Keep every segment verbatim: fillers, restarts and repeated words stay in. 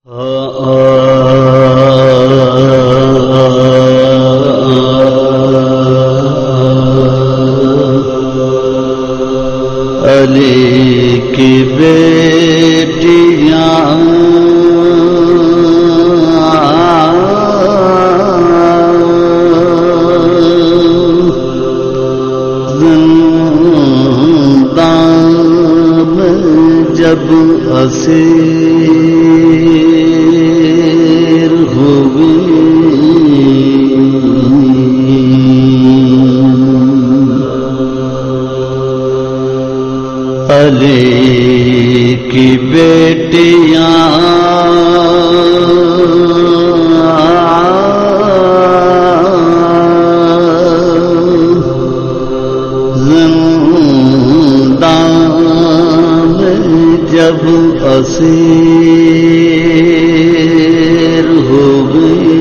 علی کی بیٹیاں زندان میں جب اسیر ہوئی علی کی بیٹیاں زندان میں جب اسیر ہو گئی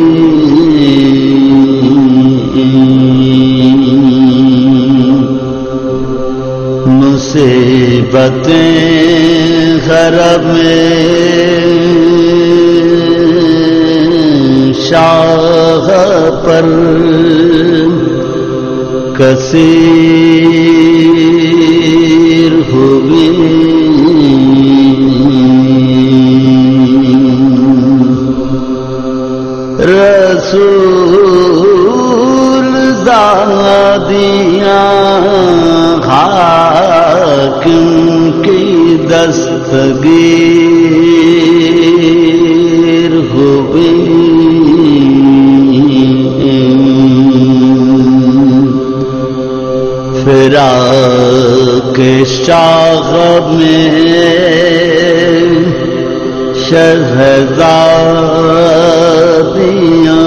مصیبتیں غرب میں شاہ پر کثیر ہوئی رسول زادیاں حاکم کی دستگیر ہوئی فراق شاغب میں شہزادیاں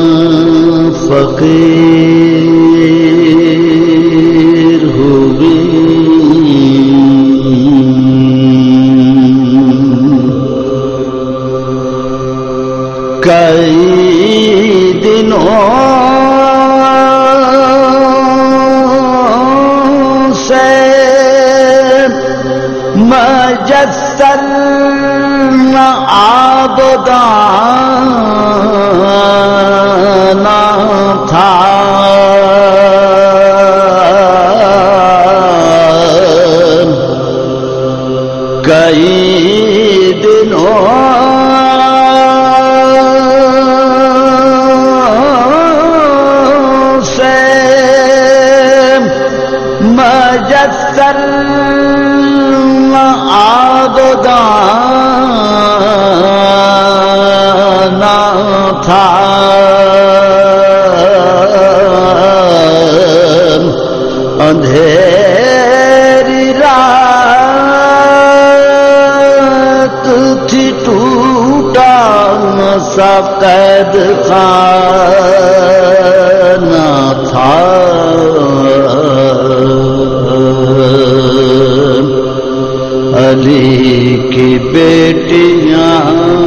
فقیر ہوئی کئی دنوں سے مجسر نہ آبدان تھا کئی دنوں سے مجسر آبدان تھا اندھیری رات تھی ٹوٹا سا قید خانہ تھا علی کی بیٹیاں